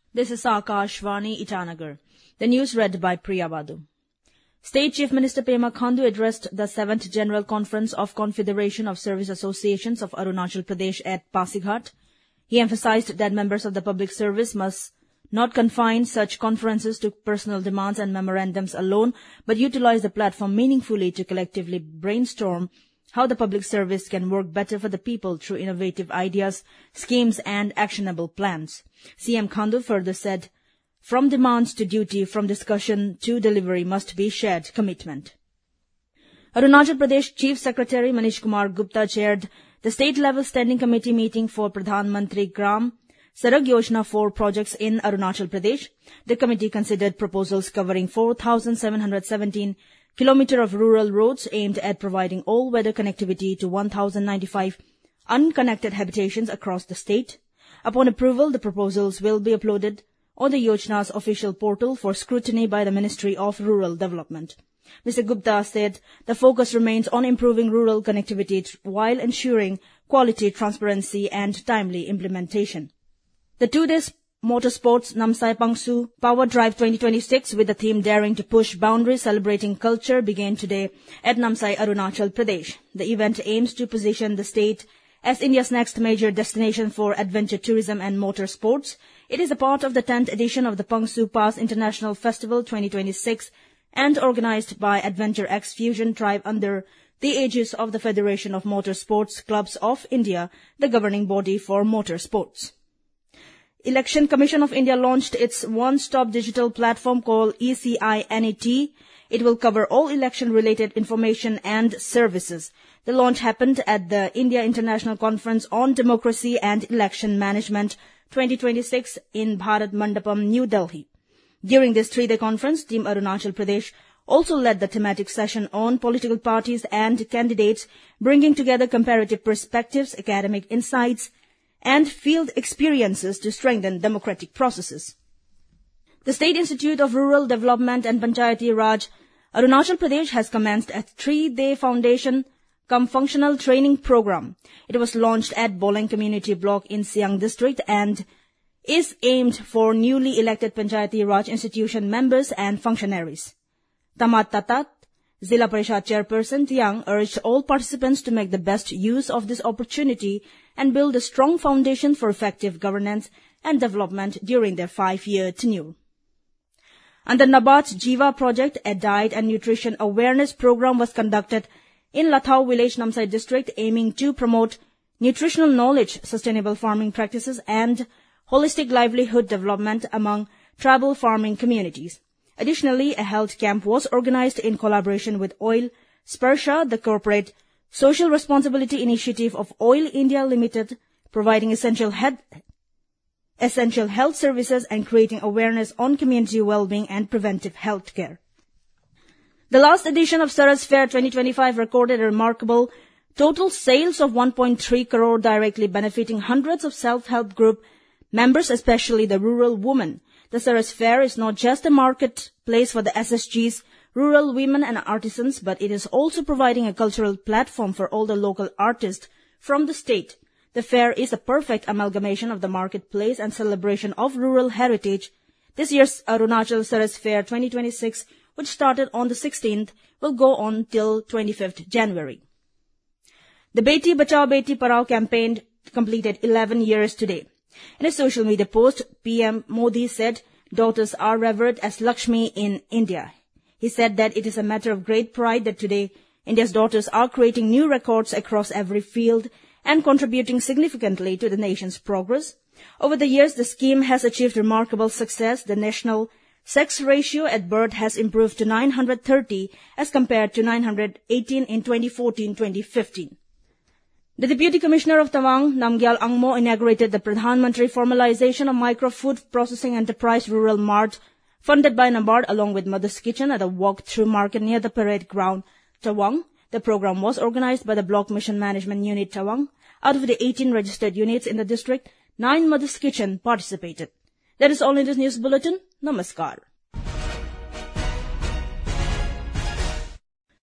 This is Akashvani, Itanagar. The news read by Priya Badu. State Chief Minister Pema Khandu addressed the 7th General Conference of Confederation of Service Associations of Arunachal Pradesh at Pasighat. He emphasized that members of the public service must not confine such conferences to personal demands and memorandums alone, but utilize the platform meaningfully to collectively brainstorm how the public service can work better for the people through innovative ideas, schemes and actionable plans. CM Khandu further said, from demands to duty, from discussion to delivery must be shared commitment. Arunachal Pradesh Chief Secretary Manish Kumar Gupta chaired the state-level standing committee meeting for Pradhan Mantri Gram Sadak Yojana 4 projects in Arunachal Pradesh. The committee considered proposals covering 4,717 kilometers of rural roads aimed at providing all-weather connectivity to 1,095 unconnected habitations across the state. Upon approval, the proposals will be uploaded on the Yojana's official portal for scrutiny by the Ministry of Rural Development. Mr. Gupta said the focus remains on improving rural connectivity while ensuring quality, transparency and timely implementation. The 2-day Motorsports Namsai Pangsu Power Drive 2026 with the theme Daring to Push Boundaries Celebrating Culture began today at Namsai, Arunachal Pradesh. The event aims to position the state as India's next major destination for adventure tourism and motorsports. It is a part of the 10th edition of the Pangsu Pass International Festival 2026 and organized by Adventure X Fusion Tribe under the aegis of the Federation of Motorsports Clubs of India, the governing body for motorsports. Election Commission of India launched its one-stop digital platform called ECI-NET. It will cover all election-related information and services. The launch happened at the India International Conference on Democracy and Election Management 2026 in Bharat Mandapam, New Delhi. During this 3-day conference, Team Arunachal Pradesh also led the thematic session on political parties and candidates, bringing together comparative perspectives, academic insights, and field experiences to strengthen democratic processes. The State Institute of Rural Development and Panchayati Raj, Arunachal Pradesh has commenced a 3-day foundation functional training program. It was launched at Boleng Community Block in Siang District and is aimed for newly elected Panchayati Raj institution members and functionaries. Tamat Tatat, Zilla Parishad Chairperson Tiang, urged all participants to make the best use of this opportunity and build a strong foundation for effective governance and development during their 5-year tenure. Under Nabat's Jiva project, a diet and nutrition awareness program was conducted in Lathau village, Namsai district, aiming to promote nutritional knowledge, sustainable farming practices and holistic livelihood development among tribal farming communities. Additionally, a health camp was organized in collaboration with Oil Sparsha, the corporate social responsibility initiative of Oil India Limited, providing essential health services and creating awareness on community well-being and preventive health care. The last edition of Saras Fair 2025 recorded a remarkable total sales of 1.3 crore, directly benefiting hundreds of self-help group members, especially the rural women. The Saras Fair is not just a marketplace for the SSG's rural women and artisans, but it is also providing a cultural platform for all the local artists from the state. The fair is a perfect amalgamation of the marketplace and celebration of rural heritage. This year's Arunachal Saras Fair 2026, which started on the 16th, will go on till 25th January. The Beti Bachao Beti Padhao campaign completed 11 years today. In a social media post, PM Modi said daughters are revered as Lakshmi in India. He said that it is a matter of great pride that today India's daughters are creating new records across every field and contributing significantly to the nation's progress. Over the years, the scheme has achieved remarkable success. The national sex ratio at birth has improved to 930 as compared to 918 in 2014-2015. The Deputy Commissioner of Tawang, Namgyal Angmo, inaugurated the Pradhan Mantri Formalization of Micro Food Processing Enterprise Rural Mart, funded by NABARD, along with Mother's Kitchen at a walk-through market near the parade ground, Tawang. The program was organized by the Block Mission Management Unit Tawang. Out of the 18 registered units in the district, 9 Mother's Kitchen participated. That is all in this news bulletin. Namaskar.